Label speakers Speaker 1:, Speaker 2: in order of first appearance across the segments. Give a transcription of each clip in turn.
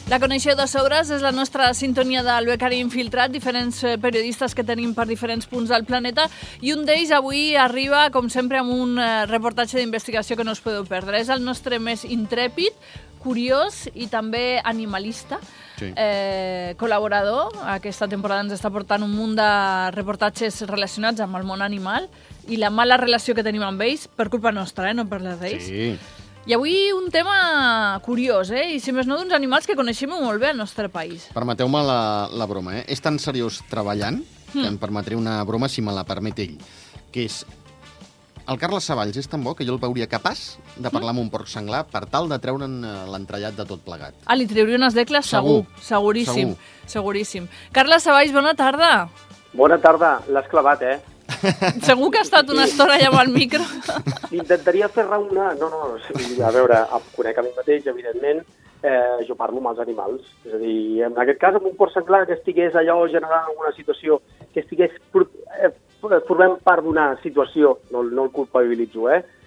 Speaker 1: La coneixeu de sobres, és la nostra sintonia del Becari Infiltrat, diferents periodistes que tenim per diferents punts del planeta, i un d'ells avui arriba, com sempre, amb un reportatge d'investigació que no us podeu perdre. És el nostre més intrèpid, curiós i també animalista, col·laborador. Aquesta temporada ens està portant un munt de reportatges relacionats amb el món animal i la mala relació que tenim amb ells, per culpa nostra, no per la d'ells.
Speaker 2: Sí.
Speaker 1: I avui un tema curiós, i si més no d'uns animals que coneixem molt bé al nostre país.
Speaker 2: Permeteu-me la broma, És tan seriós treballant que em permetré una broma si me la permet ell, que és... El Carles Savalls és tan bo que jo el veuria capaç de parlar amb un porc senglar per tal de treure'n l'entrellat de tot plegat.
Speaker 1: Li trauria unes decles segur. Seguríssim. Seguríssim. Carles Savalls, bona tarda.
Speaker 3: Bona tarda. L'has clavat,
Speaker 1: Segur que ha estat una estona allà amb el micro.
Speaker 3: Intentaria fer raonar... No, a veure, em conec a mi mateix, evidentment, jo parlo amb els animals. És a dir, en aquest cas, amb un porc senglar que estigués allò generant alguna situació, que estigués formem part d'una situació, no el culpabilitzo,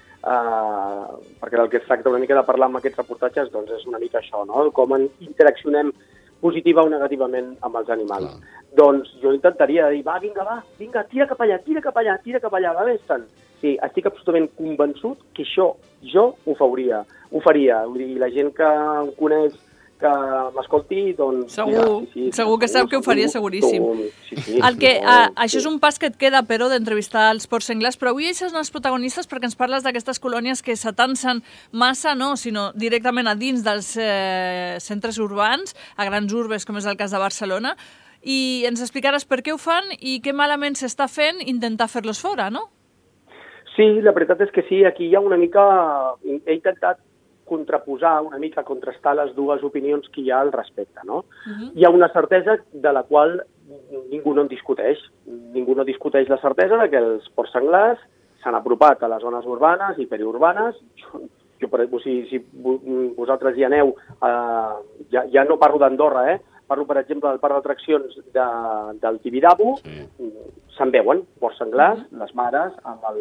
Speaker 3: perquè del que es tracta una mica de parlar amb aquests reportatges, doncs és una mica això, no? Com interaccionem positiva o negativament amb els animals. Doncs jo intentaria dir, vinga, tira cap allà, va bé, tant. Sí, estic absolutament convençut que això jo ho faria. Vull dir, la gent que em coneix, que m'escolti, doncs...
Speaker 1: Segur que sap que ho faria seguríssim.
Speaker 3: Sí,
Speaker 1: això és un pas que et queda, però, d'entrevistar els porcs senglars, però avui eixes els protagonistes perquè ens parles d'aquestes colònies que s'atansen massa, no, sinó directament a dins dels centres urbans, a grans urbes, com és el cas de Barcelona, i ens explicaràs per què ho fan i què malament s'està fent intentar fer-los fora, no?
Speaker 3: Sí, la veritat és que sí, aquí hi ha una mica... He intentat contraposar, una mica contrastar les dues opinions que hi ha al respecte, no? Hi ha una certesa de la qual ningú no en discuteix. Ningú no discuteix la certesa de que els porcs senglars s'han apropat a les zones urbanes i periurbanes. Si vosaltres hi aneu, ja no parlo d'Andorra, parlo, per exemple, del parc d'atraccions del Tibidabo, se'n veuen porcs senglars, les mares,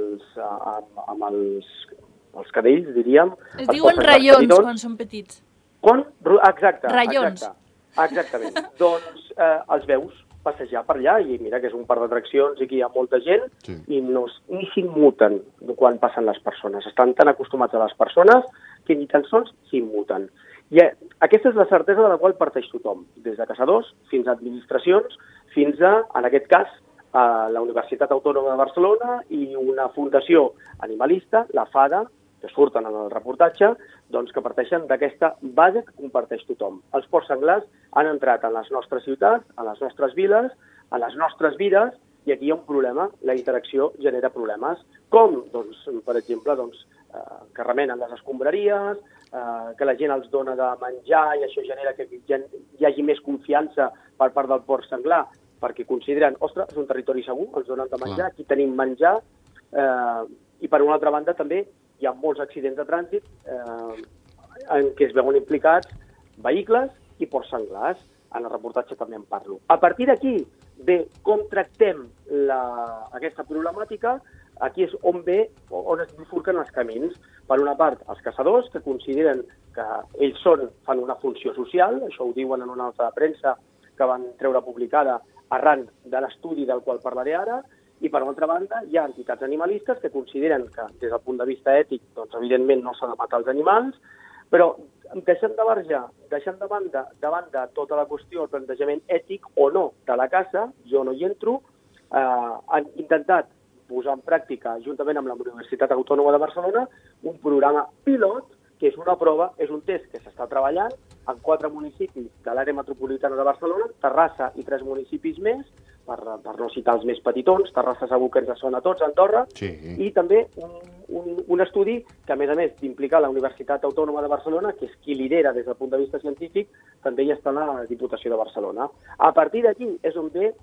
Speaker 3: amb els cadells, diríem.
Speaker 1: Es diuen raions quan són petits.
Speaker 3: Exacte.
Speaker 1: Raions.
Speaker 3: Exactament. Doncs els veus passejar per allà i mira que és un parc d'atraccions i que hi ha molta gent i ni s'immuten quan passen les persones. Estan tan acostumats a les persones que ni tan sols s'immuten. I aquesta és la certesa de la qual parteix tothom, des de caçadors fins a administracions, fins a, en aquest cas, a la Universitat Autònoma de Barcelona i una fundació animalista, la FADA, que surten en el reportatge, doncs que parteixen d'aquesta base que comparteix tothom. Els porcs senglars han entrat en les nostres ciutats, en les nostres viles, en les nostres vides, i aquí hi ha un problema, la interacció genera problemes, com, doncs, per exemple, que remenen les escombraries, que la gent els dona de menjar i això genera que hi hagi més confiança per part del porc senglar, perquè consideren, ostres, és un territori segur, ens donen de menjar, aquí tenim menjar, i per una altra banda també hi ha molts accidents de trànsit en què es veuen implicats vehicles i porcs senglars. En el reportatge també en parlo. A partir d'aquí, com tractem aquesta problemàtica, aquí és on es bifurquen els camins. Per una part, els caçadors, que consideren que ells fan una funció social, això ho diuen en una nota de premsa que van treure publicada arran de l'estudi del qual parlaré ara, i per altra banda hi ha entitats animalistes que consideren que des del punt de vista ètic, doncs evidentment no s'ha de matar els animals, però deixant de banda tota la qüestió, el plantejament ètic o no de la caça, jo no hi entro, han intentat posar en pràctica, juntament amb la Universitat Autònoma de Barcelona, un programa pilot, que és una prova, és un test que s'està treballant en 4 municipis de l'àrea metropolitana de Barcelona, Terrassa i 3 municipis més, per no citar els més petitons, Terrassa segur que ens sona a tots, Andorra, i també un estudi que, a més d'implicar la Universitat Autònoma de Barcelona, que és qui lidera des del punt de vista científic, també hi està la Diputació de Barcelona. A partir d'aquí és on ve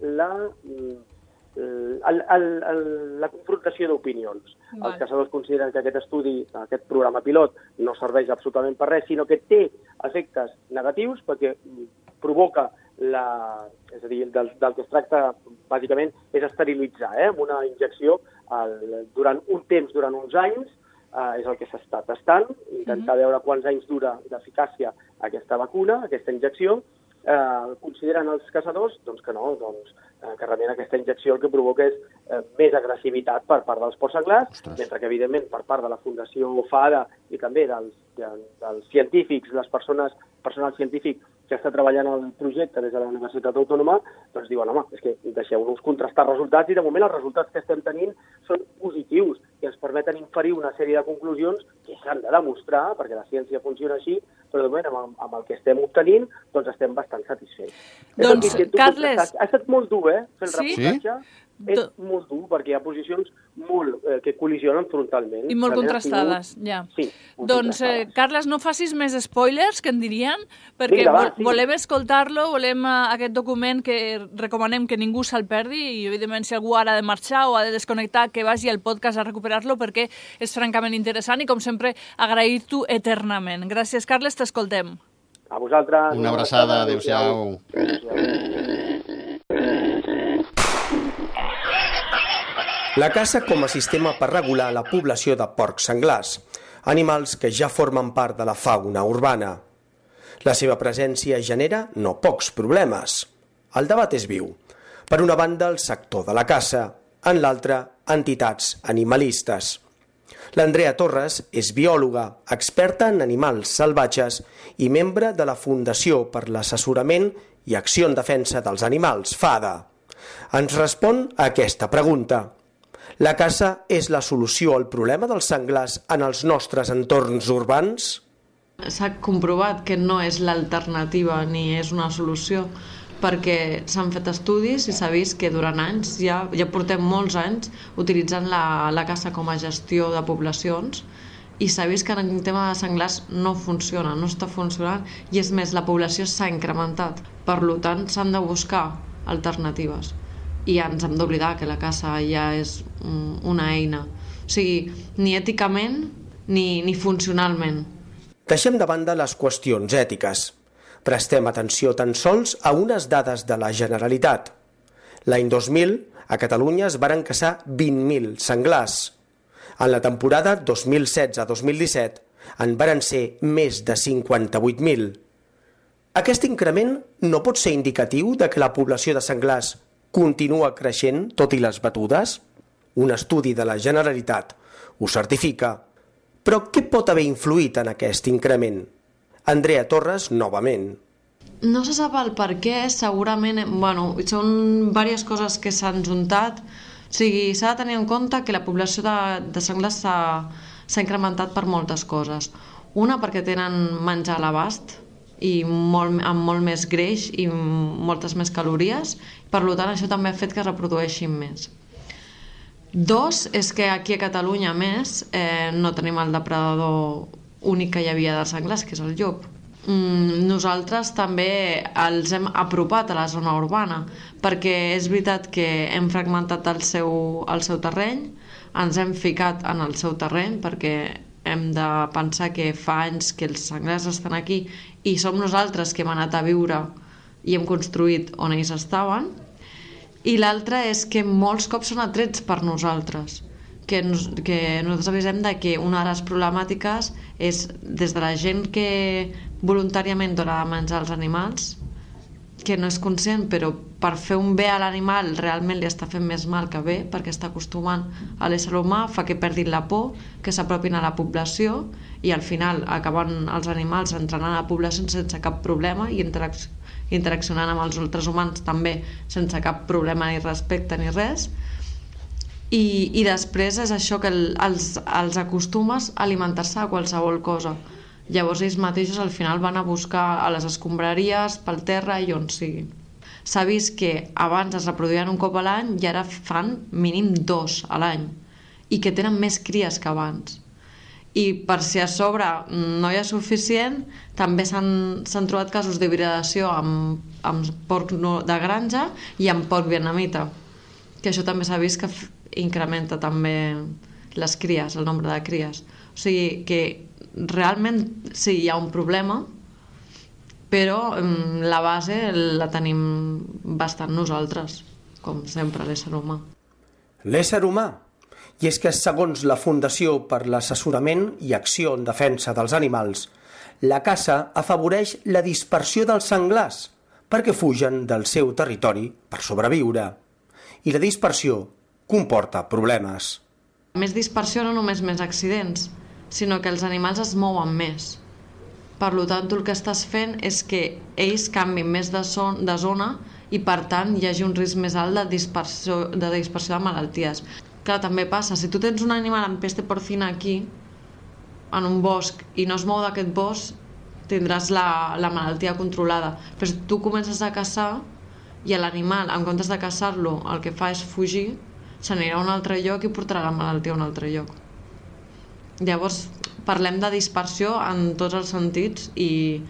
Speaker 3: la confrontació d'opinions. Els caçadors consideren que aquest estudi, aquest programa pilot, no serveix absolutament per res, sinó que té efectes negatius perquè provoca és a dir, del que es tracta bàsicament és esterilitzar, amb una injecció durant un temps, durant uns anys, és el que s'està tastant, intentar veure quants anys dura d'eficàcia aquesta vacuna, aquesta injecció, consideren els caçadors que no, que realment aquesta injecció el que provoca és més agressivitat per part dels porcs senglars, mentre que, evidentment, per part de la Fundació FADA i també dels científics, personal científic que està treballant al projecte des de la Universitat Autònoma, doncs diuen, home, és que deixeu-nos contrastar resultats i, de moment, els resultats que estem tenint són positius i ens permeten inferir una sèrie de conclusions que s'han de demostrar, perquè la ciència funciona així, però, de moment, amb el que estem obtenint, doncs estem bastant satisfets.
Speaker 1: Doncs, Carles...
Speaker 3: Ha estat molt dur, fer el reportatge. És molt dur, perquè hi ha posicions que col·lisionen frontalment.
Speaker 1: I molt contrastades, ja.
Speaker 3: Sí.
Speaker 1: Doncs, Carles, no facis més spoilers, que en dirien, perquè volem escoltar-lo, volem aquest document que recomanem que ningú se'l perdi, i, evidentment, si algú ara ha de marxar o ha de desconnectar, que vagi al podcast a recuperar-lo, perquè és francament interessant i, com sempre, agrair-t'ho eternament. Gràcies, Carles, t'escoltem.
Speaker 3: A vosaltres.
Speaker 2: Una abraçada, adéu-siau.
Speaker 4: La caça com a sistema per regular la població de porcs senglars, animals que ja formen part de la fauna urbana. La seva presència genera no pocs problemes. El debat és viu. Per una banda, el sector de la caça, en l'altra, entitats animalistes. L'Andrea Torres és biòloga, experta en animals salvatges i membre de la Fundació per l'Assessorament i Acció en Defensa dels Animals, FADA. Ens respon a aquesta pregunta. La caça és la solució al problema dels senglars en els nostres entorns urbans?
Speaker 5: S'ha comprovat que no és l'alternativa ni és una solució, perquè s'han fet estudis i s'ha vist que durant anys, ja portem molts anys utilitzant la caça com a gestió de poblacions, i s'ha vist que en el tema de senglars no funciona, no està funcionant, i és més, la població s'ha incrementat. Per tant, s'han de buscar alternatives. I ens hem d'oblidar que la caça ja és una eina. O sigui, ni èticament ni funcionalment.
Speaker 4: Deixem de banda les qüestions ètiques. Prestem atenció tan sols a unes dades de la Generalitat. L'any 2000, a Catalunya es varen caçar 20.000 senglars. En la temporada 2016-2017 en varen ser més de 58.000. Aquest increment no pot ser indicatiu de que la població de senglars continua creixent tot i les batudes? Un estudi de la Generalitat ho certifica. Però què pot haver influït en aquest increment? Andrea Torres, novament.
Speaker 5: No se sap el per què, segurament, són diverses coses que s'han juntat. O sigui, s'ha de tenir en compte que la població de senglars s'ha incrementat per moltes coses. Una, perquè tenen menjar a l'abast, i amb molt més greix i moltes més calories, per tant això també ha fet que es reprodueixin més. Dos, és que aquí a Catalunya, més, no tenim el depredador únic que hi havia dels senglars, que és el llop. Nosaltres també els hem apropat a la zona urbana, perquè és veritat que hem fragmentat el seu terreny, ens hem ficat en el seu terreny, perquè hem de pensar que fa anys que els senglars estan aquí i som nosaltres que hem anat a viure i hem construït on ells estaven. I l'altre és que molts cops són atrets per nosaltres, que nosaltres avisem que una de les problemàtiques és des de la gent que voluntàriament dona de menjar als animals, que no és conscient, però per fer un bé a l'animal realment li està fent més mal que bé, perquè està acostumant a l'ésser humà, fa que perdin la por, que s'apropin a la població i al final acaben els animals entrant a la població sense cap problema i interaccionant amb els altres humans també sense cap problema ni respecte ni res. I després és això que els acostumes a alimentar-se a qualsevol cosa. Llavors ells mateixos al final van a buscar a les escombraries, pel terra i on sigui. S'ha vist que abans es reproduïen un cop a l'any i ara fan mínim 2 a l'any i que tenen més cries que abans. I per si a sobre no hi ha suficient, també s'han trobat casos d'hibridació amb porc de granja i amb porc vietnamita, que això també s'ha vist que incrementa també les cries, el nombre de cries. O sigui que realment sí, hi ha un problema, però la base la tenim bastant nosaltres, com sempre, l'ésser humà.
Speaker 4: L'ésser humà? I és que segons la Fundació per l'Assessorament i Acció en Defensa dels Animals, la caça afavoreix la dispersió dels senglars perquè fugen del seu territori per sobreviure. I la dispersió comporta problemes.
Speaker 5: Més dispersió no només més accidents, sinó que els animals es mouen més. Per tant, tu el que estàs fent és que ells canvin més de zona i, per tant, hi hagi un risc més alt de dispersió de malalties. Clar, també passa, si tu tens un animal amb peste porcina aquí, en un bosc, i no es mou d'aquest bosc, tindràs la malaltia controlada. Però si tu comences a caçar i l'animal, en comptes de caçar-lo, el que fa és fugir, s'anirà a un altre lloc i portarà la malaltia a un altre lloc. Llavors, parlem de dispersió en tots els sentits i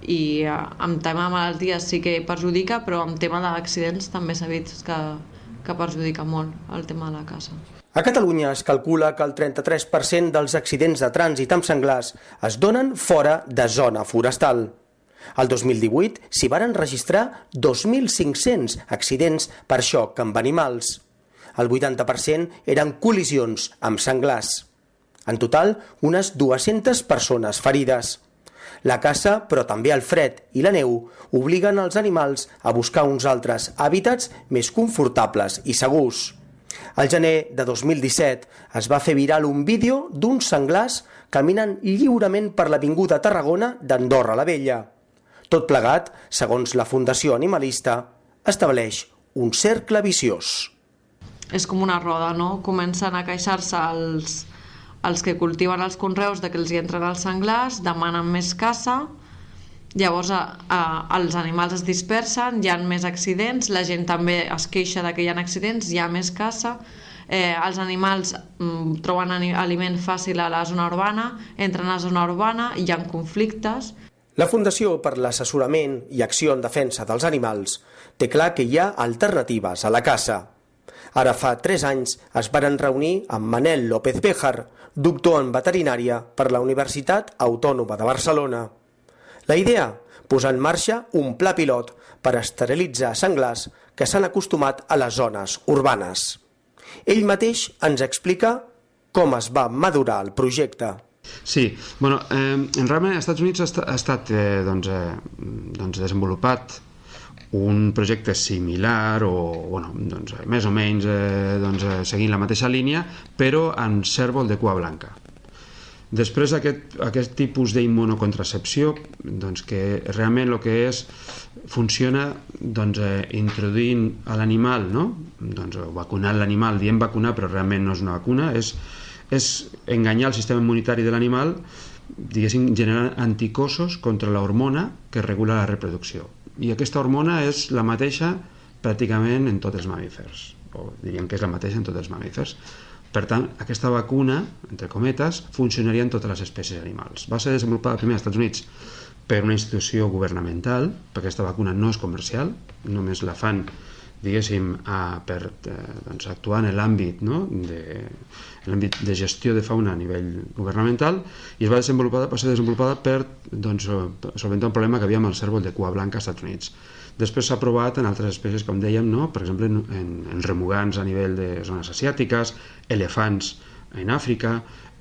Speaker 5: en tema de malalties sí que perjudica, però en tema d'accidents també s'ha vist que perjudica molt el tema de la caça.
Speaker 4: A Catalunya es calcula que el 33% dels accidents de trànsit amb senglars es donen fora de zona forestal. El 2018 s'hi varen registrar 2.500 accidents per xoc amb animals. El 80% eren col·lisions amb senglars. En total, unes 200 persones ferides. La caça, però també el fred i la neu, obliguen els animals a buscar uns altres hàbitats més confortables i segurs. Al gener de 2017 es va fer viral un vídeo d'uns senglars caminant lliurement per l'avinguda Tarragona d'Andorra la Vella. Tot plegat, segons la Fundació Animalista, estableix un cercle viciós.
Speaker 5: És com una roda, no? Comencen a queixar-se els que cultiven els conreus de que els hi entren els senglars, demanen més caça, llavors els animals es dispersen, hi ha més accidents, la gent també es queixa de que hi ha accidents, hi ha més caça, els animals troben aliment fàcil a la zona urbana, entren a la zona urbana, hi ha conflictes.
Speaker 4: La Fundació per l'Assessorament i Acció en Defensa dels Animals té clar que hi ha alternatives a la caça. Ara fa 3 anys es varen reunir amb Manel López Béjar, doctor en veterinària per la Universitat Autònoma de Barcelona. La idea, posar en marxa un pla pilot per esterilitzar senglars que s'han acostumat a les zones urbanes. Ell mateix ens explica com es va madurar el projecte.
Speaker 6: Sí, bueno, realment als Estats Units ha estat desenvolupat un projecte similar o més o menys seguint la mateixa línia, però amb cérvol de cua blanca. Després aquest tipus d'immunocontracepció, que realment el que és, funciona introduint a l'animal, vacunant l'animal, diem vacunar però realment no és una vacuna, és enganyar el sistema immunitari de l'animal, diguéssim, generant anticossos contra l'hormona que regula la reproducció. I aquesta hormona és la mateixa pràcticament en tots els mamífers, o diríem que és la mateixa en tots els mamífers. Per tant, aquesta vacuna, entre cometes, funcionaria en totes les espècies animals. Va ser desenvolupada primer als Estats Units per una institució governamental, perquè aquesta vacuna no és comercial, només la fan, diguéssim, per actuar en l'àmbit de gestió de fauna a nivell governamental, i va ser desenvolupada per solventar un problema que havia amb el cérvol de cua blanca als Estats Units. Després s'ha provat en altres espècies, com dèiem, per exemple, en remugants a nivell de zones asiàtiques, elefants en Àfrica.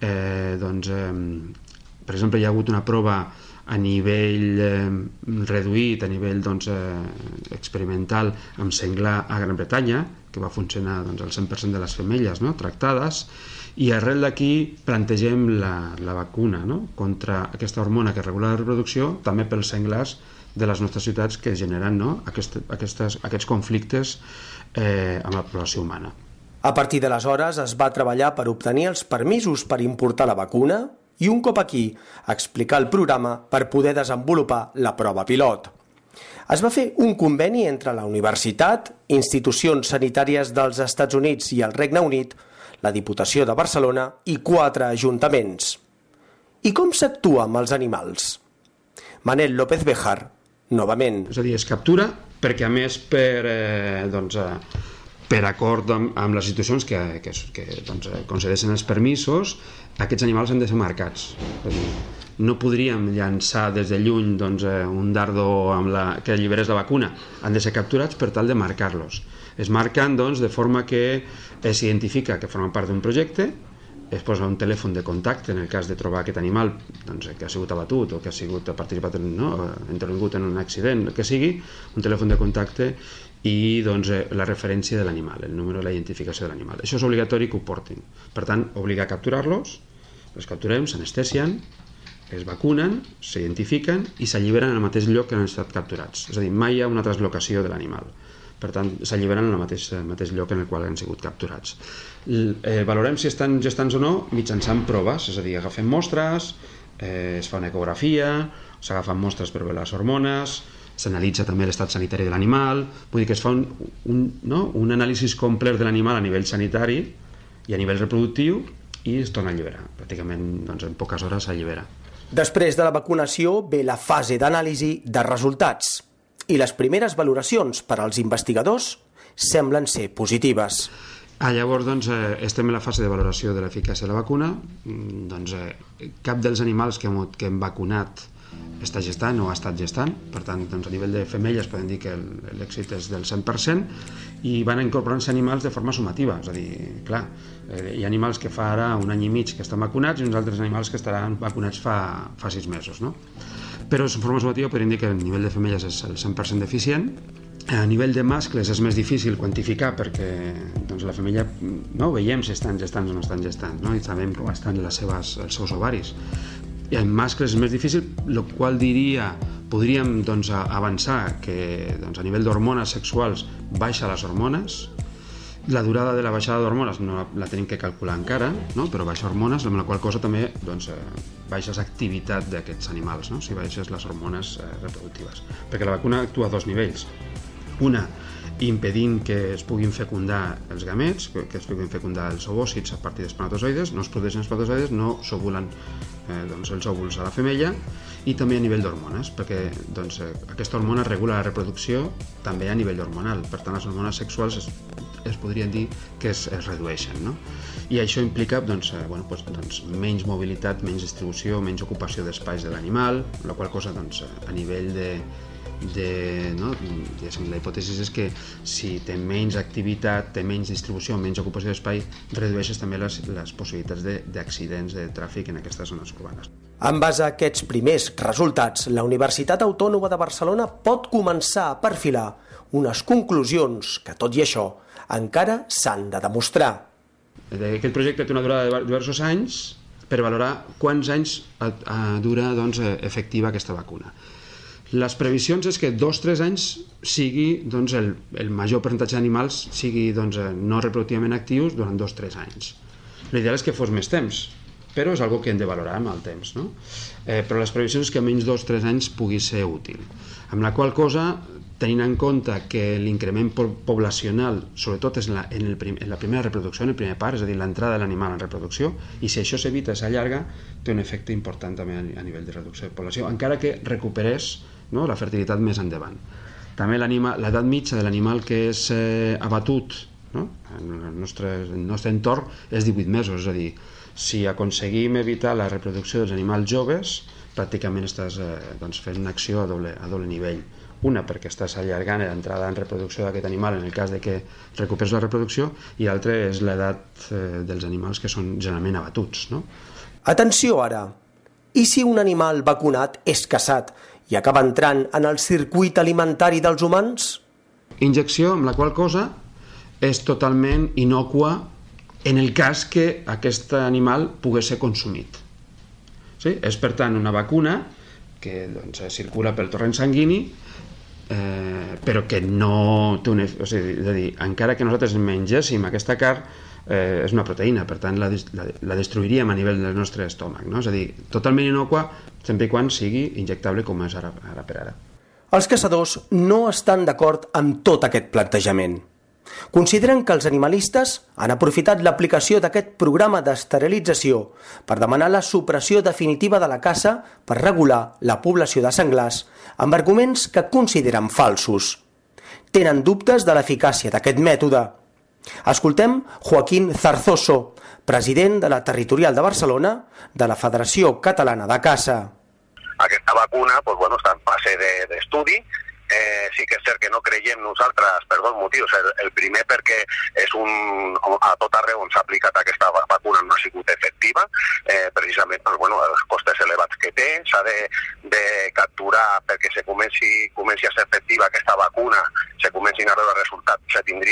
Speaker 6: Per exemple, hi ha hagut una prova a nivell reduït, a nivell experimental amb senglar a Gran Bretanya, que va funcionar el 100% de les femelles tractades, i arrel d'aquí plantegem la vacuna contra aquesta hormona que regula la reproducció, també pels senglars de les nostres ciutats que generen aquests conflictes amb la població humana.
Speaker 4: A partir d'aleshores es va treballar per obtenir els permisos per importar la vacuna i un cop aquí explicar el programa per poder desenvolupar la prova pilot. Es va fer un conveni entre la universitat, institucions sanitàries dels Estats Units i el Regne Unit, la Diputació de Barcelona i 4 ajuntaments. I com s'actua amb els animals? Manel López Béjar, novament.
Speaker 6: És a dir, es captura perquè, a més, per acord amb les institucions que concedeixen els permisos, aquests animals han de ser marcats. És a dir, no podríem llançar des de lluny un dardo que alliberés la vacuna. Han de ser capturats per tal de marcar-los. Es marquen de forma que s'identifica que formen part d'un projecte es posa un telèfon de contacte en el cas de trobar aquest animal que ha sigut abatut o que ha participat, intervingut en un accident, que sigui, un telèfon de contacte i la referència de l'animal, el número de la identificació de l'animal. Això és obligatori que ho portin. Per tant, obligar a capturar-los, els capturem, s'anestesien, es vacunen, s'identifiquen i s'alliberen en el mateix lloc que han estat capturats. És a dir, mai hi ha una translocació de l'animal. Per tant, s'alliberen en el mateix lloc en el qual han sigut capturats. Valorem si estan gestants o no mitjançant proves, és a dir, agafem mostres, es fa una ecografia, s'agafen mostres per veure les hormones, s'analitza també l'estat sanitari de l'animal, vull dir que es fa un anàlisi complet de l'animal a nivell sanitari i a nivell reproductiu i es torna a alliberar. Pràcticament en poques hores s'allibera.
Speaker 4: Després de la vacunació ve la fase d'anàlisi de resultats i les primeres valoracions per als investigadors semblen ser positives.
Speaker 6: Llavors, estem en la fase de valoració de l'eficàcia de la vacuna. Cap dels animals que hem vacunat està gestant o ha estat gestant, per tant, a nivell de femelles podem dir que l'èxit és del 100% i van incorporant-se animals de forma sumativa, és a dir, clar, hi ha animals que fa ara un any i mig que estan vacunats i uns altres animals que estaran vacunats fa 6 mesos, no? Però en forma sumativa podríem dir que el nivell de femelles és el 100% eficient. A nivell de mascles és més difícil quantificar perquè la femella no veiem si estan gestants o no estan gestant, no? I sabem com estan els seus ovaris. I en mascles és més difícil, el qual podríem avançar que a nivell d'hormones sexuals baixa les hormones. La durada de la baixada d'hormones no la tenim que calcular encara, no? Però baixa hormones, amb la qual cosa també baixes l'activitat d'aquests animals, no? Si baixes les hormones reproductives. Perquè la vacuna actua a 2 nivells. Una, impedint que es puguin fecundar els gamets, que es puguin fecundar els ovòcits a partir d'espermatozoides, no es produeixen espermatozoides, no s'ovulen els òvuls a la femella, i també a nivell d'hormones, perquè aquesta hormona regula la reproducció també a nivell hormonal. Per tant, les hormones sexuals es podrien dir que es redueixen, no? I això implica menys mobilitat, menys distribució, menys ocupació d'espais de l'animal, la qual cosa a nivell la hipòtesi és que si té menys activitat, té menys distribució, menys ocupació d'espai, redueixes també les possibilitats d'accidents de tràfic en aquestes zones urbanes.
Speaker 4: En base a aquests primers resultats, la Universitat Autònoma de Barcelona pot començar a perfilar unes conclusions que, tot i això, encara s'han de demostrar.
Speaker 6: Aquest projecte té una durada de diversos anys per valorar quants anys dura efectiva aquesta vacuna. Les previsions és que 2-3 anys sigui el major percentatge d'animals sigui no reproductivament actius durant 2-3 anys. L'ideal és que fos més temps, però és una que hem de valorar amb el temps, no? Però les previsions és que menys 2-3 anys pugui ser útil. Amb la qual cosa, tenint en compte que l'increment poblacional, sobretot és en la primera reproducció, en el primer part, és a dir, l'entrada de l'animal en reproducció, i si això s'evita, s'allarga, té un efecte important també a nivell de reducció de població, encara que recuperés la fertilitat més endavant. També l'edat mitja de l'animal que és abatut en el nostre entorn és 18 mesos, és a dir, si aconseguim evitar la reproducció dels animals joves, pràcticament estàs fent una acció a doble nivell. Una, perquè estàs allargant l'entrada en reproducció d'aquest animal en el cas de que recuperes la reproducció, i l'altre és l'edat dels animals que són generalment abatuts, no?
Speaker 4: Atenció ara! I si un animal vacunat és caçat i acaba entrant en el circuit alimentari dels humans?
Speaker 6: Injecció, amb la qual cosa és totalment innòcua en el cas que aquest animal pogués ser consumit. Sí? És, per tant, una vacuna que circula pel torrent sanguini, però que no té és a dir, encara que nosaltres mengéssim aquesta carn, és una proteïna, per tant la destruiríem a nivell del nostre estómac, no? És a dir, totalment innòcua sempre i quan sigui injectable com és ara per ara.
Speaker 4: Els caçadors no estan d'acord amb tot aquest plantejament. Consideren que els animalistes han aprofitat l'aplicació d'aquest programa d'esterilització per demanar la supressió definitiva de la caça per regular la població de senglars amb arguments que consideren falsos. Tenen dubtes de l'eficàcia d'aquest mètode. Escoltem Joaquín Zarzoso, president de la Territorial de Barcelona de la Federació Catalana de Caça.
Speaker 7: Aquesta vacuna està en fase d'estudi. Sí que és cert que no creiem nosaltres per dos motius. El primer perquè a tot arreu on s'ha aplicat aquesta vacuna no ha sigut efectiva.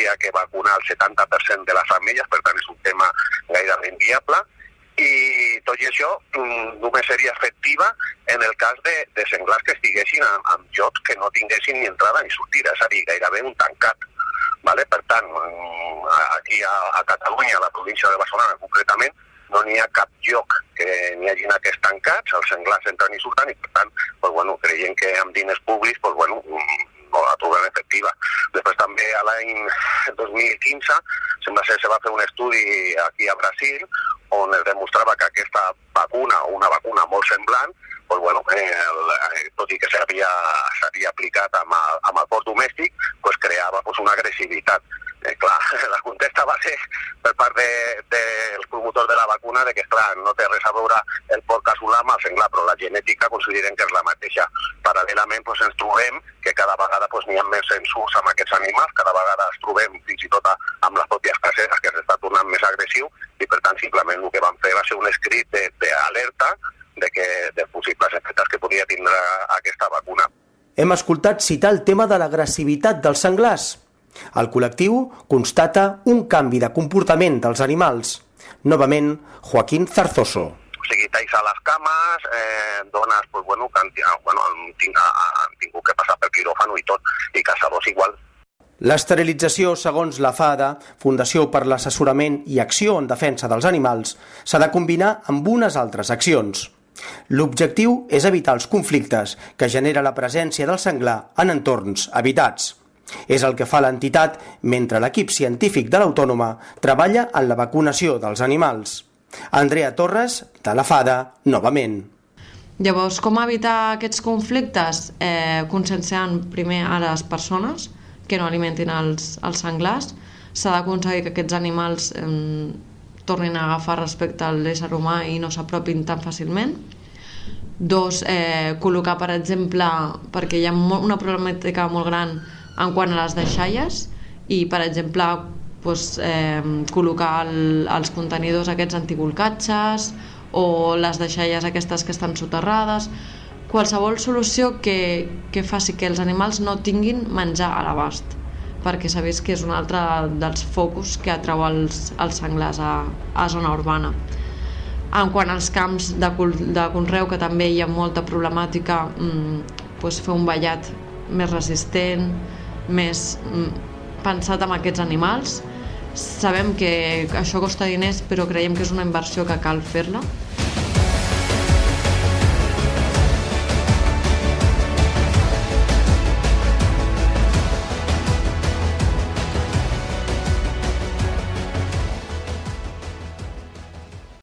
Speaker 7: hauria que vacunar el 70% de les femelles, per tant és un tema gairebé inviable, i tot i això només seria efectiva en el cas de senglars que estiguessin en llocs que no tinguessin ni entrada ni sortida, és a dir, gairebé un tancat. Vale? Per tant, aquí a Catalunya, a la província de Barcelona concretament, no n'hi ha cap lloc que n'hi hagin aquests tancats, els senglars entren i surten, i per tant, creiem que amb diners públics no la trobem efectiva. Després també a l'any 2015 sembla ser que se va fer un estudi aquí a Brasil on es demostrava que aquesta vacuna, o una vacuna molt semblant, tot i que s'havia aplicat amb el porc domèstic, creava una agressivitat. Clar, la contesta va ser per part dels promotors de la vacuna de que, clar, no té res a veure el porc casolà amb el senglar, però la genètica considerem que és la mateixa. Paral·lelament ens trobem que cada vegada n'hi ha més censurs amb aquests animals, cada vegada es trobem fins i tot amb les pròpies caseres que s'està tornant més agressiu, i per tant simplement el que vam fer va ser un escrit d'alerta de possibles efectes que podria tindre aquesta vacuna.
Speaker 4: Hem escoltat citar el tema de l'agressivitat dels senglars. El col·lectiu constata un canvi de comportament dels animals. Novament, Joaquín Zarzoso.
Speaker 7: O sigui, talls a les cames, dones que han tingut que passar per quiròfano i tot, i caçadors igual.
Speaker 4: L'esterilització, segons la FADA, Fundació per l'Assessorament i Acció en Defensa dels Animals, s'ha de combinar amb unes altres accions. L'objectiu és evitar els conflictes que genera la presència del senglar en entorns habitats. És el que fa l'entitat mentre l'equip científic de l'Autònoma treballa en la vacunació dels animals. Andrea Torres, de la FADA, novament.
Speaker 5: Llavors, com evitar aquests conflictes? Conscienciant primer a les persones que no alimentin els senglars. S'ha d'aconseguir que aquests animals tornin a agafar respecte a l'ésser humà i no s'apropin tan fàcilment. 2, col·locar, per exemple, perquè hi ha una problemàtica molt gran en quant a les deixalles, i, per exemple, col·locar els contenidors aquests antibolcatges o les deixalles aquestes que estan soterrades. Qualsevol solució que faci que els animals no tinguin menjar a l'abast, perquè s'ha vist que és un altre dels focus que atrau els senglars a zona urbana. En quant als camps de conreu, que també hi ha molta problemàtica, fer un vallat més resistent, més pensat en aquests animals. Sabem que això costa diners, però creiem que és una inversió que cal fer-la,